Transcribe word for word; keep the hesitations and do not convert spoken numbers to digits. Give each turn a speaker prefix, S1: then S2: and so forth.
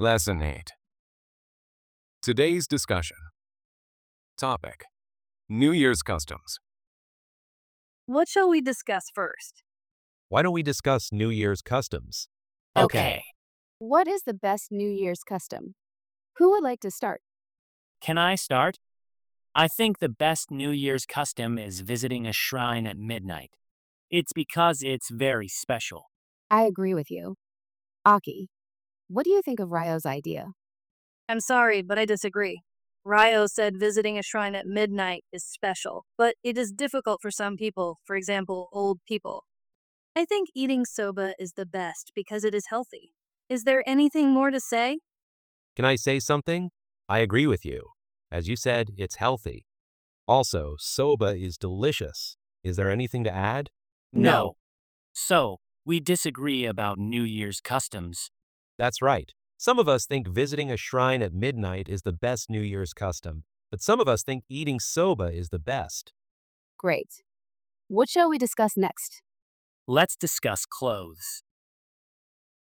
S1: Lesson eight. Today's discussion. Topic: New Year's customs.
S2: What shall we discuss first?
S3: Why don't we discuss New Year's customs?
S4: Okay.
S5: What is the best New Year's custom? Who would like to start?
S4: Can I start? I think the best New Year's custom is visiting a shrine at midnight. It's because it's very special.
S5: I agree with you. Aki, what do you think of Ryo's idea?
S2: I'm sorry, but I disagree. Ryo said visiting a shrine at midnight is special, but it is difficult for some people, for example, old people. I think eating soba is the best because it is healthy. Is there anything more to say?
S3: Can I say something? I agree with you. As you said, it's healthy. Also, soba is delicious. Is there anything to add?
S4: No. So, we disagree about New Year's customs.
S3: That's right. Some of us think visiting a shrine at midnight is the best New Year's custom, but some of us think eating soba is the best.
S5: Great. What shall we discuss next?
S4: Let's discuss clothes.